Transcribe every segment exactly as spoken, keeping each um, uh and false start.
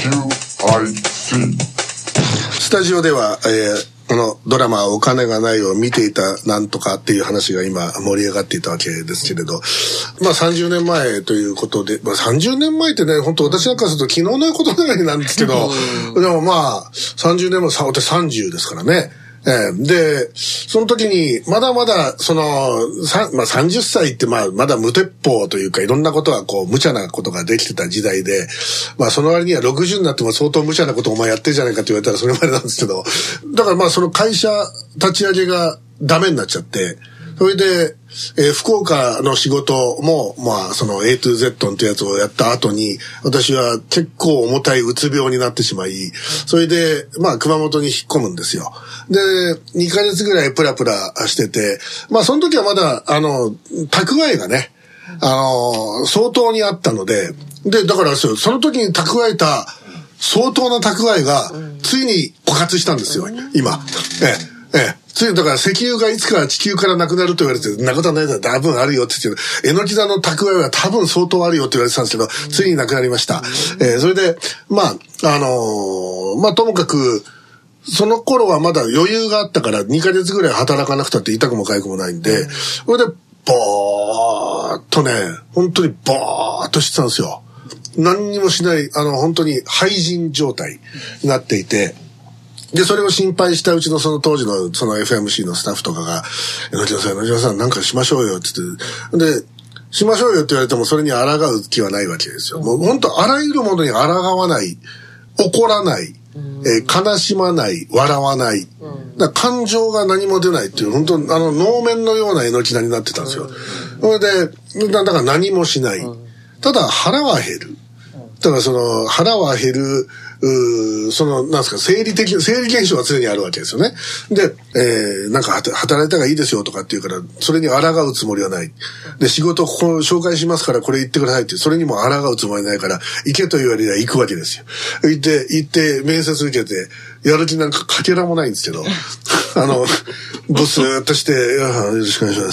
キューアイシー。 スタジオでは、えーこのドラマお金がないを見ていたなんとかっていう話が今盛り上がっていたわけですけれど、まあさんじゅうねんまえということで、まあさんじゅうねんまえってね、本当私なんかすると昨日のことのようになんですけど、でもまあさんじゅうねんまえ、私さんじゅうですからね。えー、で、その時に、まだまだ、その、さまあ、さんじゅっさいって、まあ、まだ無鉄砲というか、いろんなことが、こう、無茶なことができてた時代で、まあ、その割にはろくじゅうになっても相当無茶なことをお前やってるじゃないかって言われたらそれまでなんですけど、だからまあ、その会社立ち上げがダメになっちゃって、それで、えー、福岡の仕事も、まあ、その エートゥーゼット ってやつをやった後に、私は結構重たいうつ病になってしまい、それで、まあ、熊本に引っ込むんですよ。で、にかげつぐらいプラプラしてて、まあ、その時はまだ、あの、蓄えがね、あの、相当にあったので、で、だからその時に蓄えた相当な蓄えが、ついに枯渇したんですよ、今。ええ。ええ。ついにだから石油がいつか地球からなくなると言われて、なことはないだろ、多分あるよって言って、えのき座の蓄えは多分相当あるよって言われてたんですけど、ついになくなりました。えー、それで、まあ、あのー、まあともかく、その頃はまだ余裕があったからにかげつぐらい働かなくたって痛くも痒くもないんで、それで、ぼーっとね、本当にぼーっとしてたんですよ。何にもしない、あの、本当に廃人状態になっていて、で、それを心配したうちのその当時のその エフエムシー のスタッフとかが、えのきのさん、えのきのさんなんかしましょうよって言って、で、しましょうよって言われてもそれに抗う気はないわけですよ。もう本当あらゆるものに抗わない、怒らない、えー、悲しまない、笑わない、だ感情が何も出ないっていう、本当あの能面のようなえのき座になってたんですよ。それで、だから何もしない。ただ腹は減る。だからその腹は減る、うその、なんですか、生理的、生理現象は常にあるわけですよね。で、えー、なんか働いた方がいいですよとかって言うから、それに抗うつもりはない。で、仕事ここ紹介しますからこれ言ってくださいって、それにも抗うつもりないから、行けと言われりゃ行くわけですよ。行って、行って面接受けて、やる気なんかかけらもないんですけど、あの、ボスーっとして、よろしくお願いします、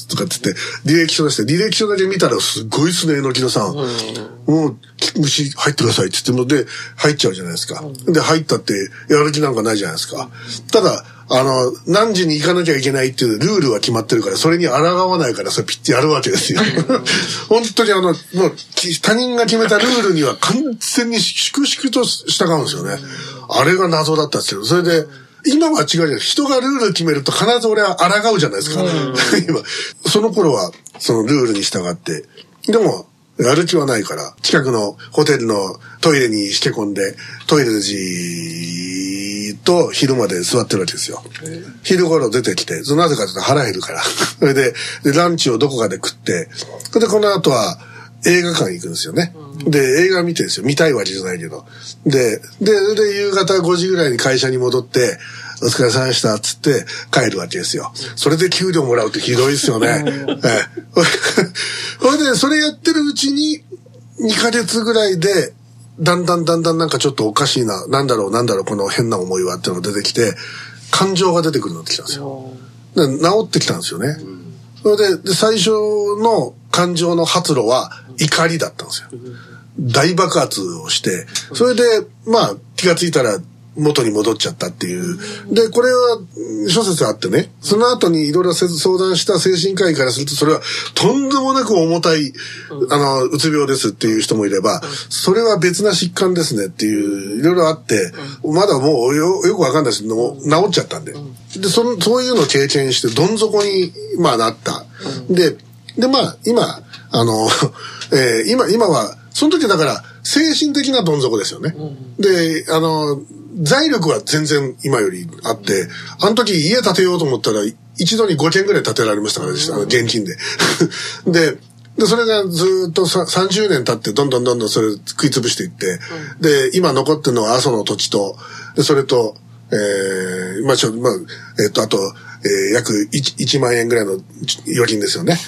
とかって言って、履歴書出して、履歴書だけ見たらすごいっすね、えのきのさん。もう、虫入ってくださいって言っても、で、入っちゃうじゃないですか。で、入ったって、やる気なんかないじゃないですか。ただ、あの、何時に行かなきゃいけないっていうルールは決まってるから、それに抗わないから、それピッてやるわけですよ。本当にあの、もう、他人が決めたルールには完全に粛々と従うんですよね。あれが謎だったんですけど、それで、今は違うじゃない。人がルール決めると必ず俺は抗うじゃないですか。今、その頃は、そのルールに従って、でも、やる気はないから、近くのホテルのトイレにしけ込んで、トイレでじーっと昼まで座ってるわけですよ。昼頃出てきて、なぜかというと腹減るから。それで、で、ランチをどこかで食って、それでこの後は映画館行くんですよね。で、映画見てるんですよ。見たいわけじゃないけど。で、で、で、夕方ごじぐらいに会社に戻って、お疲れ様でしたっつって帰るわけですよ。それで給料もらうってひどいですよね。ええ。それで、それやってるうちににかげつぐらいで、だんだんだんだんなんかちょっとおかしいな、なんだろうなんだろうこの変な思いはっていうのが出てきて、感情が出てくるようになってきたんですよ。で、治ってきたんですよね。それで、で、最初の感情の発露は怒りだったんですよ。大爆発をして、それで、まあ、気がついたら、元に戻っちゃったっていう。で、これは諸説あってね、その後にいろいろ相談した精神科医からすると、それはとんでもなく重たい、あの、うつ病ですっていう人もいれば、それは別な疾患ですねっていう、いろいろあって、まだもうよ、よくわかんないですけども、治っちゃったんで。で、その、そういうのを経験して、どん底に、まあなった。で、で、まあ、今、あの、えー、今、今は、その時だから、精神的などん底ですよね。で、あの、財力は全然今よりあって、あの時家建てようと思ったら、一度にごけんぐらい建てられましたからね、あの現金で。で、で、それがずっとさんじゅうねん経って、どんどんどんどんそれ食い潰していって、で、今残ってるのは阿蘇の土地と、で、それと、えー、まあちょ、まあ、えっと、あと、えー、約 1, いちまんえんぐらいの預金ですよね。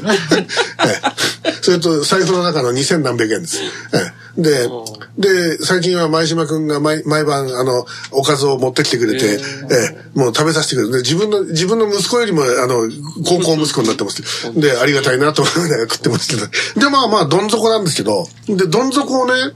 それと財布の中のにせんなんびゃくえんです。で、で、最近は前島くんが毎毎晩、あの、おかずを持ってきてくれて、えー、もう食べさせてくれる。で、自分の、自分の息子よりも、あの、高校息子になってます。で、ありがたいなと思いながら食ってますけど。で、まあまあ、どん底なんですけど、で、どん底をね、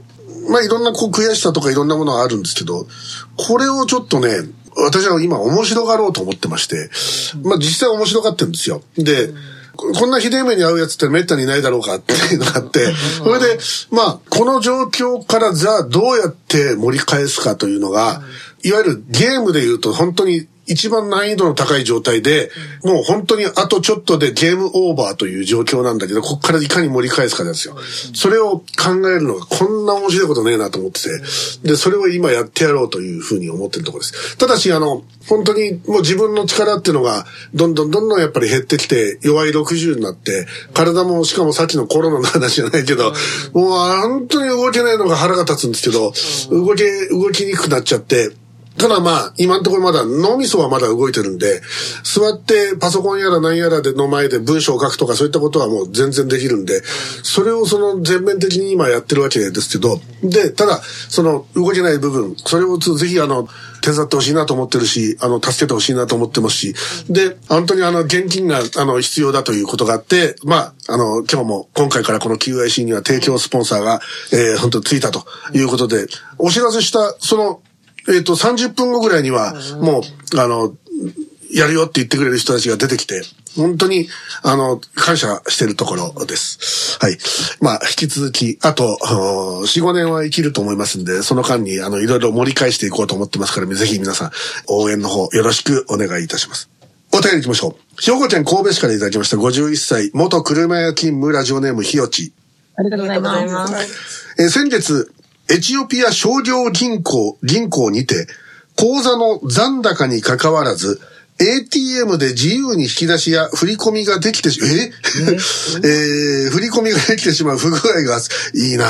まあいろんなこう悔しさとかいろんなものがあるんですけど、これをちょっとね、私は今面白がろうと思ってまして、まあ実際面白がってるんですよ。で、こんなひでえ目に遭うやつってめったにいないだろうかっていうのがあって、それで、まあ、この状況からじゃあどうやって盛り返すかというのが、いわゆるゲームで言うと本当に一番難易度の高い状態で、もう本当にあとちょっとでゲームオーバーという状況なんだけど、ここからいかに盛り返すかですよ。それを考えるのがこんな面白いことねえなと思ってて、で、それを今やってやろうというふうに思ってるところです。ただし、あの、本当にもう自分の力っていうのが、どんどんどんどんやっぱり減ってきて、弱いろくじゅうになって、体もしかもさっきのコロナの話じゃないけど、もう本当に動けないのが腹が立つんですけど、動け、動きにくくなっちゃって、ただまあ、今のところまだ脳みそはまだ動いてるんで、座ってパソコンやら何やらでの前で文章を書くとかそういったことはもう全然できるんで、それをその全面的に今やってるわけですけど、で、ただ、その動けない部分、それをぜひあの、手伝ってほしいなと思ってるし、あの、助けてほしいなと思ってますし、で、本当にあの、現金があの、必要だということがあって、まあ、あの、今日も今回からこの キューアイシー には提供スポンサーが、えー、本当についたということで、お知らせした、その、えっと、さんじゅっぷんごぐらいには、もう、あの、やるよって言ってくれる人たちが出てきて、本当に、あの、感謝してるところです。はい。まあ、引き続き、あと、よん、ごねんは生きると思いますんで、その間に、あの、いろいろ盛り返していこうと思ってますから、ぜひ皆さん、応援の方、よろしくお願いいたします。お便り行きましょう。兵庫県神戸市からいただきました、ごじゅういっさい、元車屋勤務ラジオネームひよち。 ありがとうございます。 えー、先月、エチオピア商業銀行、銀行にて、口座の残高に関わらず、エーティーエム で自由に引き出しや振り込みができてし、えええー、振り込みができてしまう不具合が、いいな。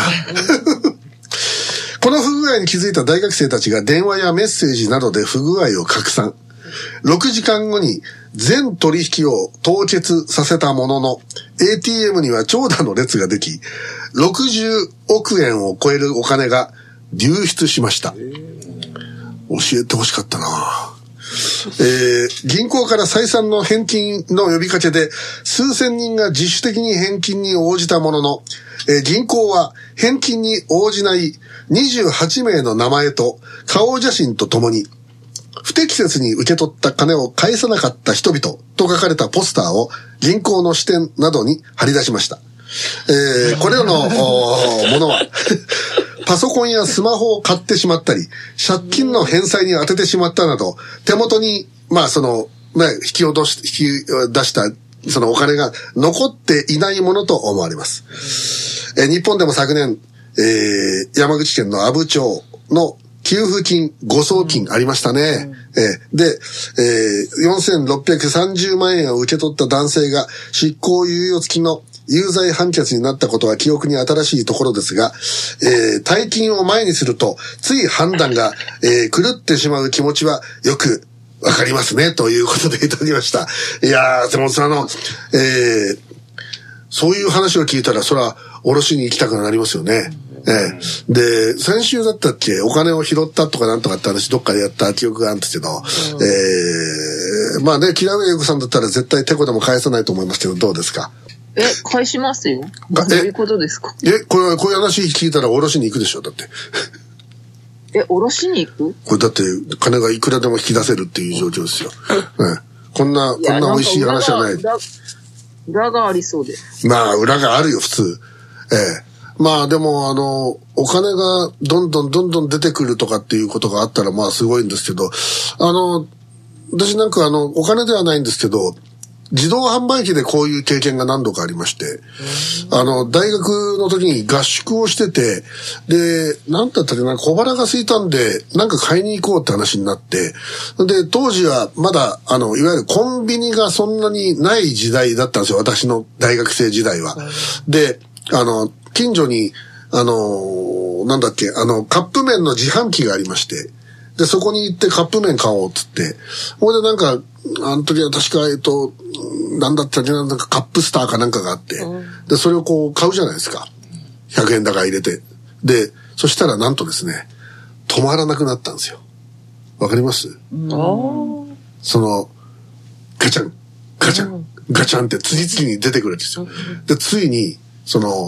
この不具合に気づいた大学生たちが電話やメッセージなどで不具合を拡散。ろくじかんごに全取引を凍結させたものの、エーティーエム には長蛇の列ができ、ろくじゅうおくえんを超えるお金が流出しました。教えてほしかったな。えー、銀行から再三の返金の呼びかけで数千人が自主的に返金に応じたものの、えー、銀行は返金に応じないにじゅうはちめいの名前と顔写真とともに、不適切に受け取った金を返さなかった人々と書かれたポスターを銀行の支店などに貼り出しました。えー、これらのものはパソコンやスマホを買ってしまったり、借金の返済に当ててしまったなど、手元に、まあその、ね、引き落とし、引き出したそのお金が残っていないものと思われます。えー、日本でも昨年、えー、山口県の阿武町の給付金誤送金ありましたね。うん、えー、で、えー、よんせんろっぴゃくさんじゅうまんえんを受け取った男性が執行猶予付きの有罪判決になったことは記憶に新しいところですが、えー、大金を前にするとつい判断が、えー、狂ってしまう気持ちはよくわかりますねということでいただきました。いやー、でもあの、えー、そういう話を聞いたらそらおろしに行きたくなりますよね。ええ、で、先週だったっけ、お金を拾ったとかなんとかって話どっかでやった記憶があるんですけど、うん、えー、まあね、木南英子さんだったら絶対テコでも返さないと思いますけど、どうですか？ え、返しますよ。どういうことですか？ え、これ、こういう話聞いたらおろしに行くでしょ、だって。 え、おろしに行く？ これだって金がいくらでも引き出せるっていう状況ですよ。うん、こんな、こんな美味しい話じゃない。 裏, 裏がありそうで。 まあ、裏があるよ、普通。ええ。まあでもあのお金がどんどんどんどん出てくるとかっていうことがあったらまあすごいんですけど、あの私なんかあのお金ではないんですけど自動販売機でこういう経験が何度かありまして、あの大学の時に合宿をしてて、でなんだったっけな、小腹が空いたんでなんか買いに行こうって話になって、で当時はまだあのいわゆるコンビニがそんなにない時代だったんですよ、私の大学生時代は。であの近所に、あのー、なんだっけ、あの、カップ麺の自販機がありまして、で、そこに行ってカップ麺買おうっつって、ほいでなんか、あの時は確か、えっと、なんだったっけな、なんかカップスターかなんかがあって、うん、で、それをこう買うじゃないですか。ひゃくえん高入れて。で、そしたらなんとですね、止まらなくなったんですよ。わかります？うん、その、ガチャン、ガチャン、ガチャンって次々に出てくるんですよ。で、ついに、その、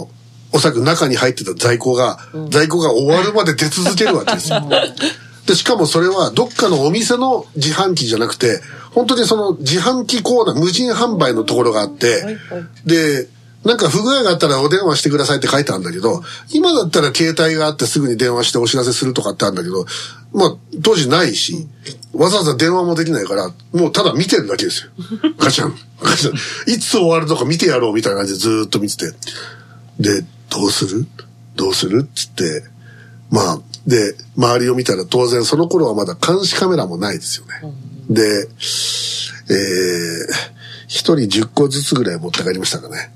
おそらく中に入ってた在庫が、うん、在庫が終わるまで出続けるわけですよ。で、しかもそれはどっかのお店の自販機じゃなくて、本当にその自販機コーナー、無人販売のところがあって、はいはい、で、なんか不具合があったらお電話してくださいって書いてあるんだけど、今だったら携帯があってすぐに電話してお知らせするとかってあるんだけど、まあ当時ないし、わざわざ電話もできないから、もうただ見てるだけですよ。ガチャン、ガチャン。いつ終わるのか見てやろうみたいな感じでずーっと見てて。で、どうするどうするっつって、まあ、で、周りを見たら当然その頃はまだ監視カメラもないですよね。で、えー、一人じゅっこずつぐらい持って帰りましたかね。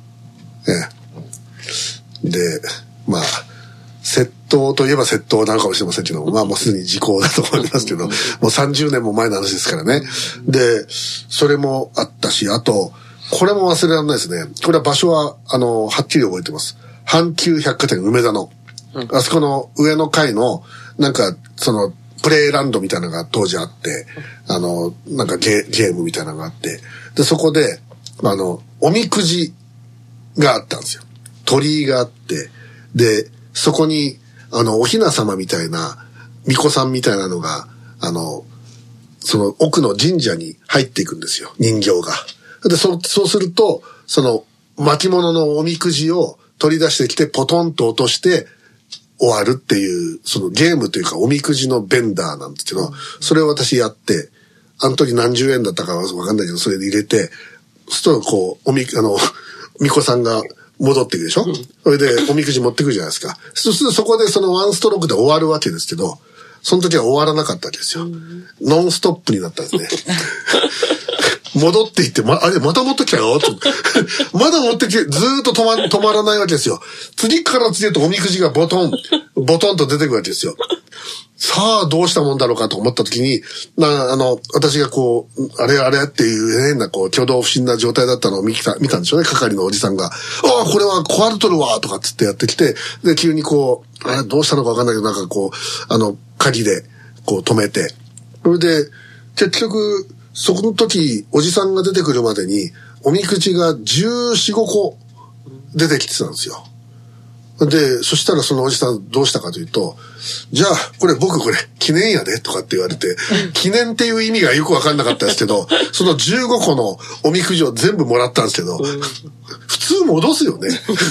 ええ、で、まあ、窃盗といえば窃盗なのかもしれませんけど、まあもうすでに時効だと思いますけど、もうさんじゅうねんも前の話ですからね。で、それもあったし、あと、これも忘れられないですね。これは場所は、あの、はっきり覚えてます。阪急百貨店梅田の、あそこの上の階の、なんか、その、プレイランドみたいなのが当時あって、あの、なんかゲ、ゲームみたいなのがあって、で、そこで、あの、おみくじがあったんですよ。鳥居があって、で、そこに、あの、お雛様みたいな、巫女さんみたいなのが、あの、その奥の神社に入っていくんですよ、人形が。で、そ、そうすると、その、巻物のおみくじを取り出してきて、ポトンと落として、終わるっていう、そのゲームというか、おみくじのベンダーなんですけど、それを私やって、あの時何十円だったかわかんないけど、それで入れて、そうするとこう、おみ、あの、巫女さんが戻っていくでしょ、うん、それでおみくじ持ってくるじゃないですか。そうするとそこでそのワンストロークで終わるわけですけど、その時は終わらなかったわけですよ。うん、ノンストップになったんですね。戻っていって、ま、あれ、また持ってきたよと。まだ持ってきて、ずーっと止ま、止まらないわけですよ。次から次へとおみくじがボトン、ボトンと出てくるわけですよ。さあ、どうしたもんだろうかと思った時に、な、あの、私がこう、あれあれっていう変な、こう、挙動不審な状態だったのを見た、見たんでしょうね、係のおじさんが。ああ、これは壊れとるわとかつってやってきて、で、急にこう、あれ、どうしたのかわかんないけど、なんかこう、あの、鍵で、こう止めて。それで、結局、そこの時、おじさんが出てくるまでに、おみくじがじゅうよん、ごこ出てきてたんですよ。で、そしたらそのおじさんどうしたかというと、じゃあ、これ僕これ記念やでとかって言われて、記念っていう意味がよくわかんなかったですけど、そのじゅうごこのおみくじを全部もらったんですけど、普通戻すよね。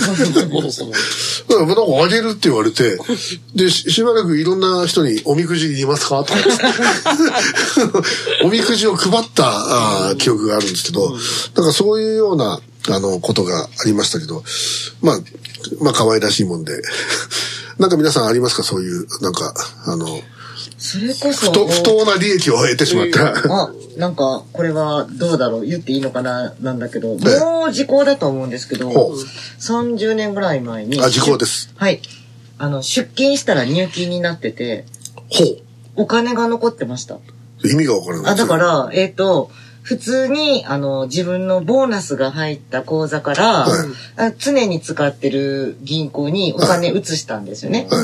なんかあげるって言われて、で、し, しばらくいろんな人におみくじいりますかとかおみくじを配ったあ記憶があるんですけど、だからそういうようなあのことがありましたけど、まあ、まあ可愛らしいもんで。なんか皆さんありますか、そういう、なんか、あの、 それこそ。 不当、不当な利益を得てしまった。 あ、なんか、これはどうだろう、言っていいのかな、なんだけど、もう時効だと思うんですけど、さんじゅうねんぐらい前に。 あ、時効です。 はい。あの、出金したら入金になってて、 ほう。 お金が残ってました。 意味がわからない。 あ、だから、えっと、普通に、あの、自分のボーナスが入った口座から、はい、常に使ってる銀行にお金移したんですよね。はい、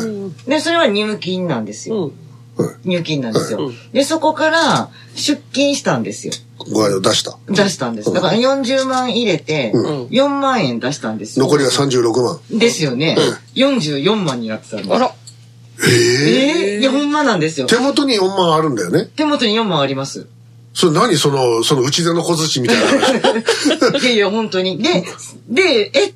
で、それは入金なんですよ。はい、入金なんですよ、はい。で、そこから出金したんですよ。 ご愛を出した。 出したんです。だからよんじゅうまん入れて、よんまんえん出したんですよ。 残りがさんじゅうろくまん。 ですよね。よんじゅうよんまんになってたんです。あら。 えー、 えー、いや、ほんまなんですよ。 手元によんまんあるんだよね。 手元によんまんあります。 それ何その、その内出の小槌みたいな話。 いやいや、本当に。で、で、えって、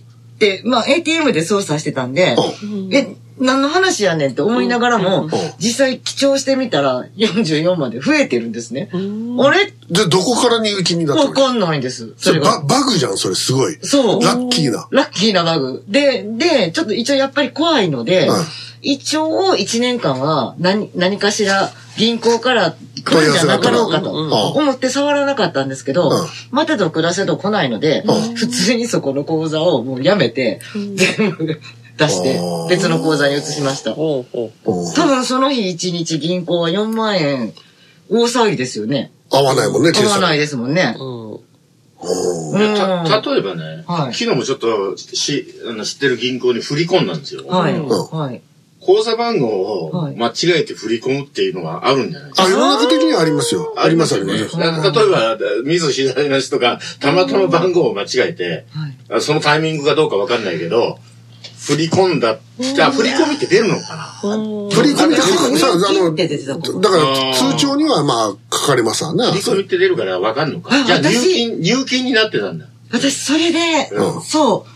まあ エーティーエム で操作してたんで、え、何の話やねんって思いながらも、実際記帳してみたらよんじゅうよんまんで増えてるんですね。あれで、どこから入金になったの？ わかんないんです。 それバ、バグじゃん、それすごい。 そう。 ラッキーな。 ラッキーなバグ。で、で、ちょっと一応やっぱり怖いので、うん、一応いちねんかんは何、何かしら銀行から来るんじゃなかろうかと思って触らなかったんですけど、うん、待てど暮らせど来ないので、うん、普通にそこの口座をもうやめて、全部出して別の口座に移しました。多分その日一日銀行はよんまんえん大騒ぎですよね。 合わないもんね、 合わないですもんね。うんうん、た例えばね、はい、昨日もちょっとしあの知ってる銀行に振り込んだんですよ。はい。はい。口座番号を間違えて振り込むっていうのがあるんじゃないですか。 あ、世の中的にはありますよ。ありますあります。 例えば、見ず知らない人がたまたま番号を間違えて、はい、そのタイミングがどうかわかんないけど、 振り込んだ。じゃあ、振り込みって出るのかな？ 振り込みってさ、あの、だから通帳にはまあ書かれますわね。 振り込みって出るからわかんのか。じゃあ、入金、入金になってたんだ。 私、それで、うん、そう。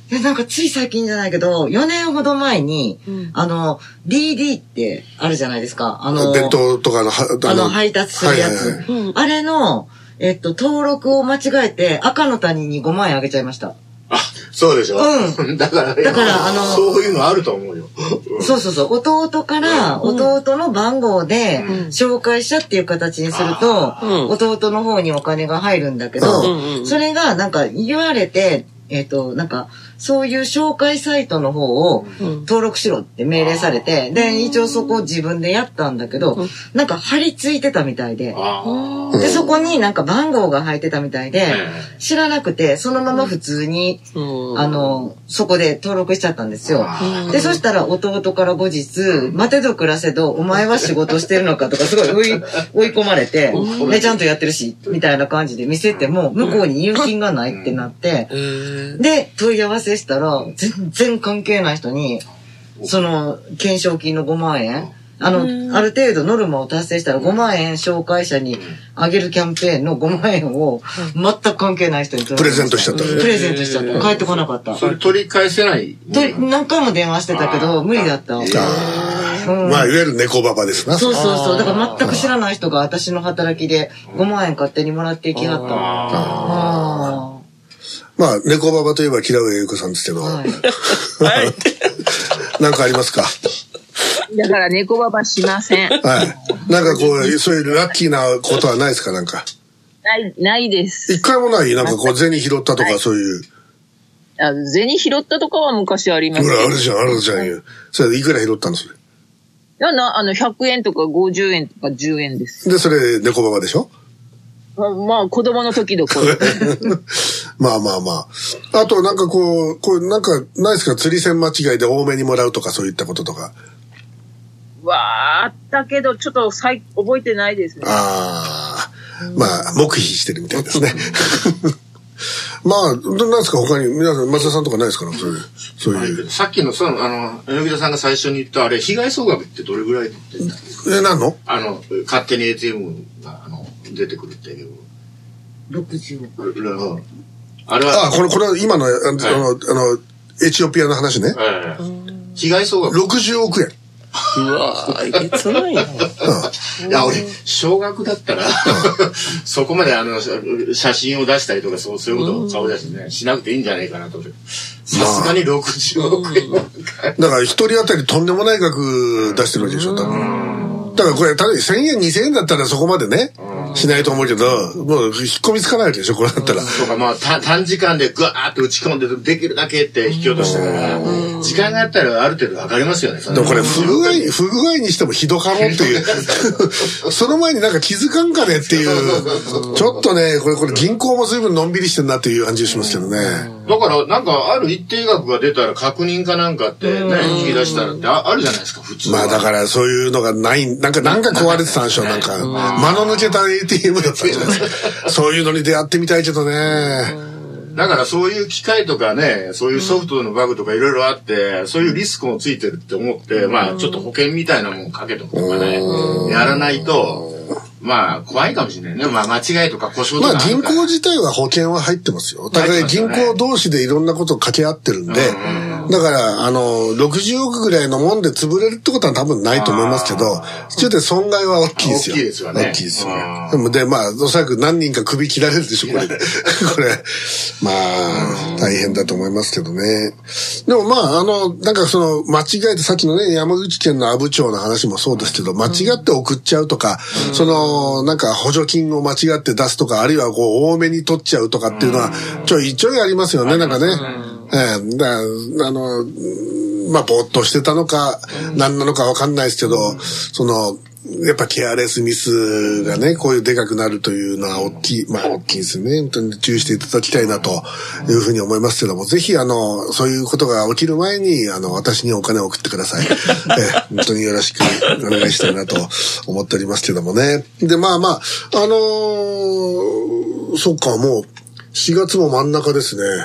で、なんかつい最近じゃないけど、よねんほど前に、うん、あの、ディーディー ってあるじゃないですか。あの、 弁当とかの、 あの、配達するやつ。はいはいはい、あれの、えっと、登録を間違えて、赤の他人にごまんえんあげちゃいました。 あ、そうでしょ？ うん。 だから、 だから、あの、 そういうのあると思うよ。 うん、そうそうそう。弟から、弟の番号で、紹介者っていう形にすると、うん、弟の方にお金が入るんだけど、うん、それが、なんか、言われて、えっと、なんか、そういう紹介サイトの方を登録しろって命令されて、で、一応そこを自分でやったんだけど、なんか貼り付いてたみたいで、で、そこになんか番号が入ってたみたいで、知らなくて、そのまま普通に、あの、そこで登録しちゃったんですよ。で、そしたら弟から後日、待てど暮らせど、お前は仕事してるのかとか、すごい追い、追い込まれて、で、ちゃんとやってるし、みたいな感じで見せても、向こうに入金がないってなって、で、問い合わせしたら、全然関係ない人に、その、懸賞金のごまんえん、あの、ある程度ノルマを達成したらごまんえん紹介者にあげるキャンペーンのごまんえんを全く関係ない人にプレゼントしちゃった。プレゼントしちゃった。帰ってこなかった。 それ取り返せない？ 何回も電話してたけど、無理だった。 あうん、まあ、いわゆる猫ババですな。 そうそうそう。だから全く知らない人が私の働きでごまんえん勝手にもらっていきはった。ああまあ、猫ババといえば、木田上優子さんですけど。はい。なんかありますか？ だから猫ババしません。 はい。なんかこう、そういうラッキーなことはないですかなんか。 ない、ないです。 一回もないなんかこう、銭拾ったとかそういう。 あ、銭拾ったとかは昔あります。 ほら、あるじゃん、あるじゃんよ。それいくら拾ったのそれ。いや、な、あの、ひゃくえんとかごじゅうえんとかじゅうえんです。 で、それ、猫ババでしょ？ まあ、まあ、子供の時どころ。 まあまあまあ。あと、なんかこう、こう、なんか、ないですか釣り銭間違いで多めにもらうとか、そういったこととか。 わあ、あったけど、ちょっとさい覚えてないですね。 ああ。まあ、黙秘してるみたいですね。まあ、なんですか他に、皆さん、松田さんとかないですかそういう、そういう。 さっきの、その、あの、柳田さんが最初に言った、あれ、被害総額ってどれぐらいで言ってんだえ、何のあの、勝手に エーティーエム が、あの、出てくるっていう。 ろくじゅうおく。 あれは。 あ、これ、これは今の、あの、はい、あの、あの、エチオピアの話ね。 はい。被害総額。 ろくじゅうおくえん。 うわぁ、えげつないな。いや、俺、少額だったら、そこまであの、写真を出したりとか、そう、そういうことを顔出してね、しなくていいんじゃないかなと。さすがにろくじゅうおくえん。だから一人当たりとんでもない額出してるわけでしょ、多分。だからこれ、ただせんえん、にせんえんだったらそこまでね、しないと思うけど、もう引っ込みつかないわけでしょ、これだったら。 そうか、まあ、短時間でグワーって打ち込んで、できるだけって引き落としたから、時間があったらある程度わかりますよね。 でもこれ、不具合、不具合にしてもひどかろっていう。その前になんか気づかんかねっていう。ちょっとね、これ、これ銀行も随分のんびりしてんなっていう感じがしますけどね。 だから、なんか、ある一定額が出たら確認かなんかってね、引き出したらってあるじゃないですか、普通は。 まあだからそういうのがない、なんか、なんか壊れてたんでしょ、なんか。間の抜けた エーティーエム だったんじゃないですか。そういうのに出会ってみたいけどね。 だからそういう機械とかね、そういうソフトのバグとかいろいろあって、そういうリスクもついてるって思って、まあちょっと保険みたいなもんかけとくとかね、やらないと、まあ怖いかもしれないね。まあ間違いとか故障とか。 まあ銀行自体は保険は入ってますよ。だから銀行同士でいろんなことを掛け合ってるんで、だからあの、ろくじゅうおくぐらいのもんで潰れるってことは多分ないと思いますけど、ちょっと損害は大きいですよ。 大きいですよね。 大きいですよ。でもで、まあ、おそらく何人か首切られるでしょ、これで。これ、まあ、大変だと思いますけどね。でもまあ、あの、なんかその、間違えてさっきのね、山口県の阿武町の話もそうですけど、間違って送っちゃうとか、その、なんか補助金を間違って出すとか、あるいはこう、多めに取っちゃうとかっていうのは、ちょいちょいありますよね、なんかね。ええ、だあの、まあ、ぼーっとしてたのか、何なのかわかんないですけど、その、やっぱケアレスミスがね、こういうでかくなるというのは大きい、まあ大きいですよね。本当に注意していただきたいなというふうに思いますけども、ぜひあの、そういうことが起きる前に、あの、私にお金を送ってください。え本当によろしくお願いしたいなと思っておりますけどもね。で、まあまあ、あのー、そっか、もうしがつも真ん中ですね。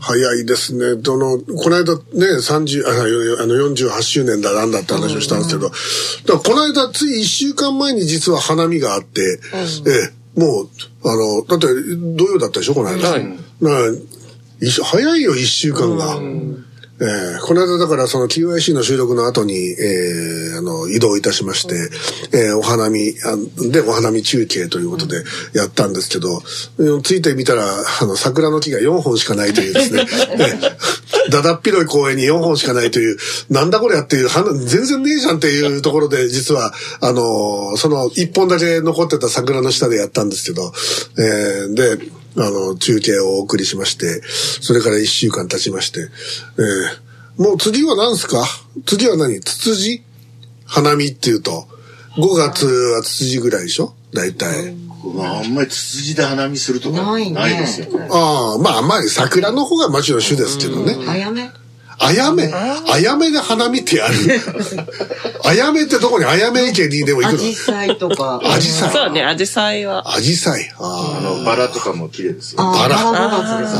早いですね。どの、この間ね、さんじゅう、あの、よんじゅうはちしゅうねんだなんだって話をしたんですけど、だからこの間、ついいっしゅうかんまえに実は花見があって、うん、ええ、もう、あの、だって、土曜だったでしょ、この間。はい。早いよ、いっしゅうかんが。うんえー、この間だからその キューアイシー の収録の後に、えー、あの、移動いたしまして、えー、お花見でお花見中継ということでやったんですけど、うん、ついてみたら、あの、桜の木がよんほんしかないというですね、だだっ広い公園によんほんしかないという、なんだこれやっていう、全然ねえじゃんっていうところで、実は、あの、そのいっぽんだけ残ってた桜の下でやったんですけど、えー、で、あの、中継をお送りしまして、それからいっしゅうかん経ちまして、えー、もう次は何すか？次は何？ツツジ？花見っていうと、ごがつはツツジぐらいでしょ？大体。 うわ、あんまりツツジで花見するとかないですよね。 ああ、まああんまり桜の方がもちろん主ですけどね。 あやめあやめあやめで花見ってやるあやめってどこにあやめ池にでも行くの？ アジサイとか。 アジサイ。 そうね、アジサイは。 アジサイ。 あの、バラとかも綺麗ですよ。 バラ。 バラですね。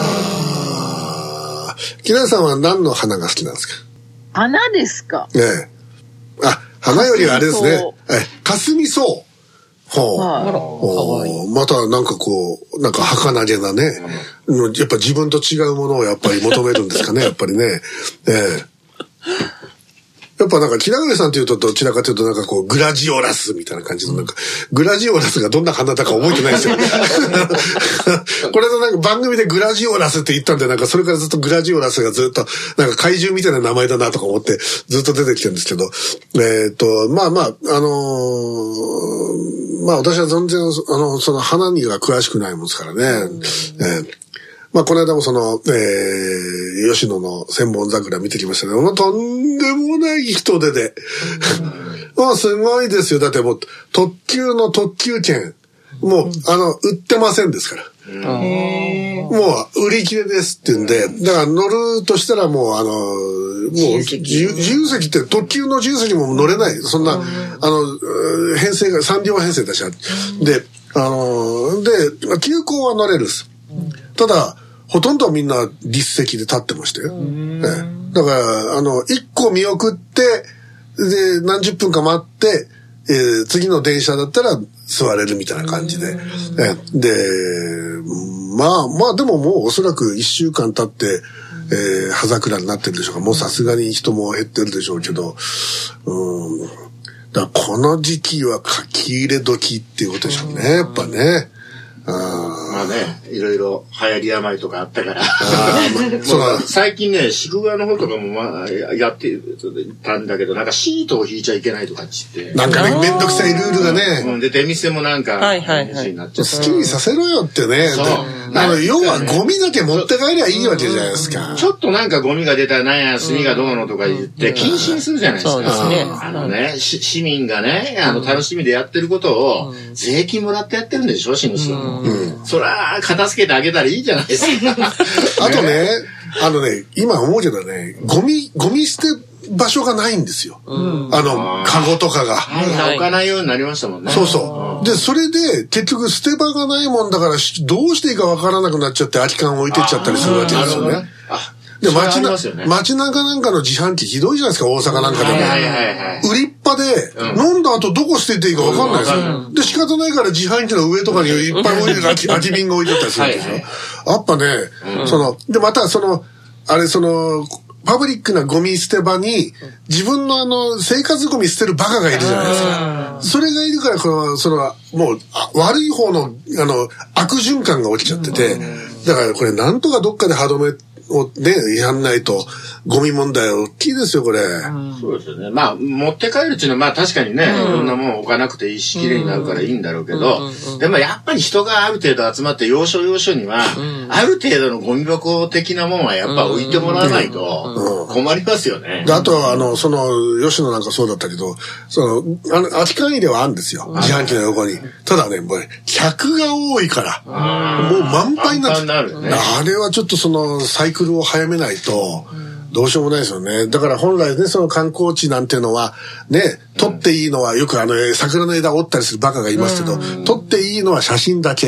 木梨さんは何の花が好きなんですか？ 花ですか？ ええ。あ、花よりはあれですね。え、かすみ草。ほう。はい、またなんかこう、なんか儚げなね、うん、やっぱ自分と違うものをやっぱり求めるんですかね、やっぱりね。ええ。やっぱなんか、木梨さんっていうとどちらかというとなんかこう、グラジオラスみたいな感じのなんか、グラジオラスがどんな花だか覚えてないですよ。これのなんか番組でグラジオラスって言ったんで、なんかそれからずっとグラジオラスがずっと、なんか怪獣みたいな名前だなとか思ってずっと出てきてるんですけど、えっと、まあまあ、あのー、まあ私は全然、あの、その花には詳しくないもんですからね。えーまあ、この間もその、えー、吉野の千本桜見てきましたけど、もうとんでもない人手で。もうすごいですよ。だってもう、特急の特急券、もう、あの、売ってませんですから。もう、売り切れですって言うんで、だから乗るとしたらもう、あの、もう、自由席って特急の自由席も乗れない。そんな、あの、編成がさん両編成だし。で、あの、で、急行は乗れるです。ただ、ほとんどみんな立席で立ってましたよ。ええ、だから、あの、一個見送って、で、何十分か待って、えー、次の電車だったら座れるみたいな感じで。ええ、で、まあ、まあでももうおそらく一週間経って、えー、葉桜になってるでしょうか。もうさすがに人も減ってるでしょうけど、うん。だからこの時期は書き入れ時っていうことでしょうね、やっぱね。 あまあね、いろいろ流行り病とかあったから。もう最近ね、宿川の方とかもまあやってたんだけど、なんかシートを引いちゃいけないとかっつって。 なんかね、めんどくさいルールがね。 うん、で、出店もなんか、 はいはいはい、 になっちゃ好きにさせろよってね。そう。あの、要はゴミだけ持って帰りゃいいわけじゃないですか。 ちょっとなんかゴミが出たらなんや、炭がどうのとか言って、禁止にするじゃないですか。 そうですね。 あのね、市民がね、あの、楽しみでやってることを、税金もらってやってるんでしょ、死ぬ人も。うん。そら、片付けてあげたらいいじゃないですか。 あとね、あのね、今思うけどね、ゴミ、ゴミ捨て場所がないんですよ。うん、あの、カゴとかが。 はいはい、置かないようになりましたもんね。 そうそう。で、それで、結局捨て場がないもんだから、どうしていいかわからなくなっちゃって、空き缶置いてっちゃったりするわけですよね。で、街な、ね、街中なんかの自販機ひどいじゃないですか、大阪なんかでも。はいはいはい、売りっぱで、うん、飲んだ後どこ捨てていいかわかんないですよ、うん。で、仕方ないから自販機の上とかにいっぱい置いてる空き、空き瓶が置いてあったりするんですよ。はいはい、やっぱね、うん、その、で、またその、あれ、その、パブリックなゴミ捨て場に、自分のあの、生活ゴミ捨てるバカがいるじゃないですか。それがいるから、この、その、もう、悪い方の、あの、悪循環が起きちゃってて、だからこれなんとかどっかで歯止め、をね、やんないと、ゴミ問題は大きいですよ、これ。うん、 そうですよね。まあ、持って帰るっていうのは、まあ確かにね、うん、いろんなもん置かなくていいし、綺麗になるからいいんだろうけど、うん、でもやっぱり人がある程度集まって、要所要所には、うん、ある程度のゴミ箱的なもんはやっぱ置いてもらわないと、困りますよね。 であとは、あの、その、吉野なんかそうだったけど、その、あの、空き缶入れはあるんですよ。自販機の横に。ただね、もうね、客が多いから、もう満杯になって、ね、あれはちょっとその、サイクルを早めないと、どうしようもないですよね。だから本来ね、その観光地なんていうのは、ね、撮っていいのは、よくあの、桜の枝を折ったりするバカがいますけど、撮っていいのは写真だけ。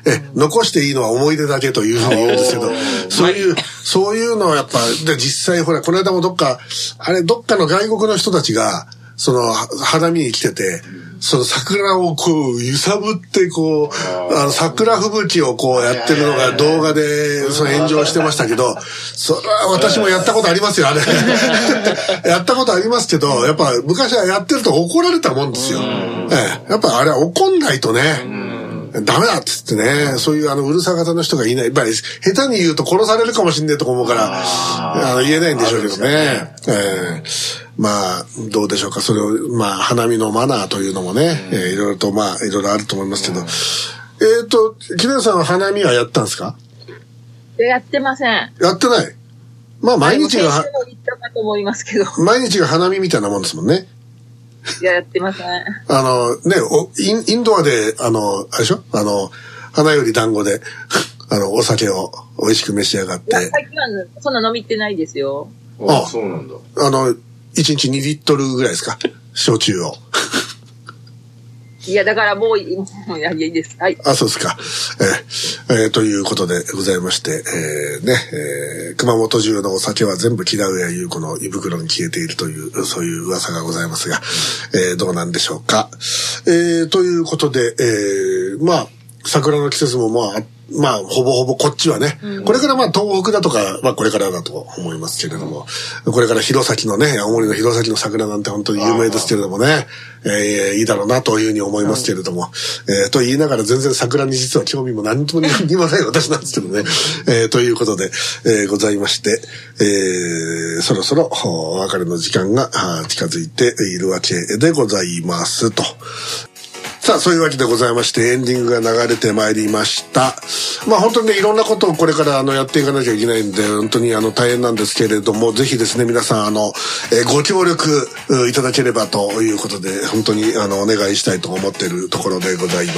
え、残していいのは思い出だけというふうに言うんですけど、そういう、そういうのはやっぱ、で、実際ほら、この間もどっか、あれ、どっかの外国の人たちが、その、花見に来てて、その桜をこう、揺さぶってこう、あの、桜吹雪をこうやってるのが動画で、その炎上してましたけど、それは私もやったことありますよ、あれ。やったことありますけど、やっぱ昔はやってると怒られたもんですよ。ええ、やっぱあれは怒んないとね、ダメだっつってね、そういうあのうるさ型の人がいない。やっぱり下手に言うと殺されるかもしんねえとか思うから、あの言えないんでしょうけどね。えー、まあ、どうでしょうか。それを、まあ、花見のマナーというのもね、えー、いろいろと、まあ、いろいろあると思いますけど。えっと、木根さんは花見はやったんですか？ やってません。 やってない。まあ、毎日が、 行ったかと思いますけど。 毎日が花見みたいなもんですもんね。 いや、やってません。 あの、ね、おイン、インドアで、あの、あれでしょ？あの、花より団子で、あの、お酒を美味しく召し上がって。 いや、最近はそんな飲みってないですよ。 ああ、そうなんだ。 あの、いちにちにリットルぐらいですか？焼酎を。 いや、だからもう、もうやりいいです。はい。 あ、そうですか。えーえー、ということでございまして、えー、ね、えー、熊本中のお酒は全部木田上優子の胃袋に消えているという、そういう噂がございますが、えー、どうなんでしょうか。えー、ということで、えー、まあ、桜の季節もまあ、まあ、ほぼほぼこっちはね、うん、これからまあ東北だとか、まあこれからだと思いますけれども、これから弘前のね、青森の弘前の桜なんて本当に有名ですけれどもね、えー、いいだろうなというふうに思いますけれども、うん、えー、と言いながら全然桜に実は興味も何とも言わない私なんですけどね、えー、ということで、えー、ございまして、えー、そろそろお別れの時間が近づいているわけでございますと。さあ、そういうわけでございまして、エンディングが流れてまいりました。まあ本当にね、いろんなことをこれからあのやっていかなきゃいけないんで、本当にあの大変なんですけれども、ぜひですね、皆さんあの、えー、ご協力いただければということで、本当にあの、お願いしたいと思っているところでございます。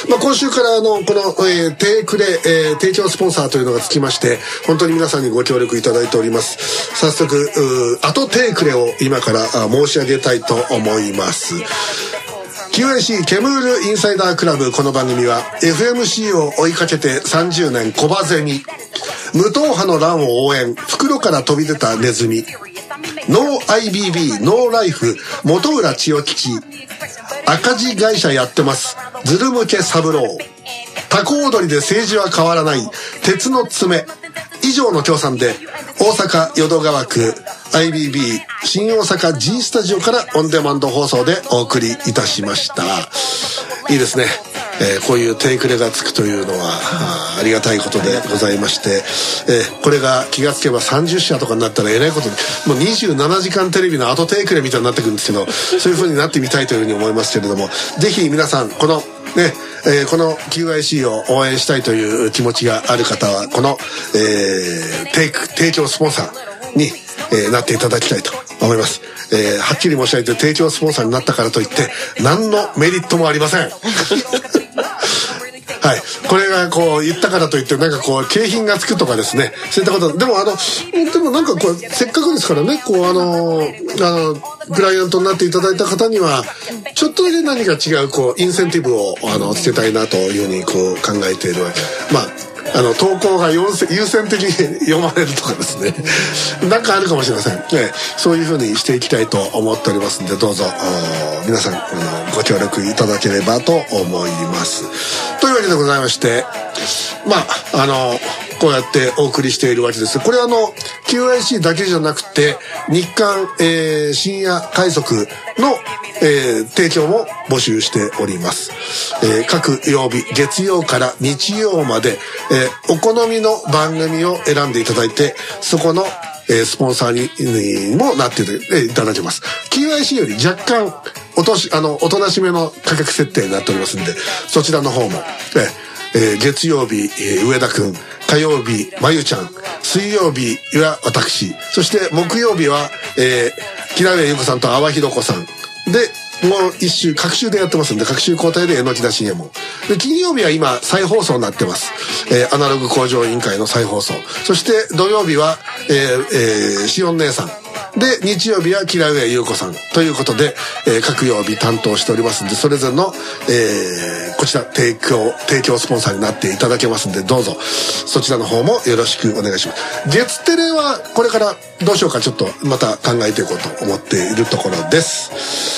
まあ今週からあの、この、えー、テイクレ、えー、提供スポンサーというのがつきまして、本当に皆さんにご協力いただいております。早速、後テイクレを今から申し上げたいと思います。キューアイシー ケムールインサイダークラブ。この番組は エフエムシー を追いかけてさんじゅうねん小バゼミ、無党派の乱を応援、袋から飛び出たネズミ、ノー アイビービー ノーライフ、本浦千代吉、赤字会社やってます、ズル向け三郎、タコ踊りで政治は変わらない、鉄の爪、以上の協賛で大阪淀川区 アイビービー 新大阪 G スタジオからオンデマンド放送でお送りいたしました。いいですね、えー、こういうテイクレがつくというのは あ, ありがたいことでございまして、えー、これが気がつけばさんじゅっしゃとかになったらえらいことに、もうにじゅうななじかんテレビの後テイクレみたいになってくるんですけど、そういう風になってみたいというふうに思いますけれども、ぜひ皆さんこのね、えー、この キューアイシー を応援したいという気持ちがある方はこの、えー、テイク提供スポンサーに、えー、なっていただきたいと思います。えー、はっきり申し上げて提供スポンサーになったからといって何のメリットもありません。はい、これがこう言ったからといってなんかこう景品がつくとかですね、そういったことでもあのでもなんかこうせっかくですからね、こうあのあのクライアントになっていただいた方にはちょっとだけ何か違うこうインセンティブをあのつけたいなというふうにこう考えているわけ。まああの投稿が優先的に読まれるとかですね、なんかあるかもしれません、ね、そういうふうにしていきたいと思っておりますので、どうぞ皆さんあのご協力いただければと思います。というわけでございまして、まああのこうやってお送りしているわけです。これはあの キューアイシー だけじゃなくて日刊、えー、深夜快速の、えー、提供も募集しております。えー、各曜日月曜から日曜まで、えー、お好みの番組を選んでいただいて、そこの、えー、スポンサーにもなっていただけます。キューアイシー より若干おとしあのおとなしめの価格設定になっておりますんで、そちらの方も、えーえー、月曜日、えー、上田くん、火曜日まゆちゃん、水曜日は私、そして木曜日は、えー、木田優子さんと阿波ひろ子さんで、もう一週各週でやってますんで、各週交代で榎木田信也もで、金曜日は今再放送になってます、えー、アナログ向上委員会の再放送、そして土曜日は、えーえー、しおん姉さんで、日曜日はキラウエ優子さんということで、えー、各曜日担当しておりますんで、それぞれの、えー、こちら提供、提供スポンサーになっていただけますんで、どうぞ、そちらの方もよろしくお願いします。月テレはこれからどうしようかちょっとまた考えていこうと思っているところです。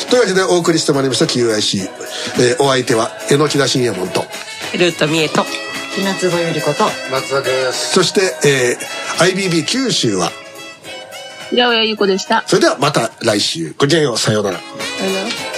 というわけでお送りしてまいりました キューアイシー、えー、お相手は榎木田信也門とルートミエとひなつぼゆりこと松田です。 そして、えー、アイビービー 九州は平尾ゆう子でした。 それではまた来週ごきげんよう、さようなら。 さようなら。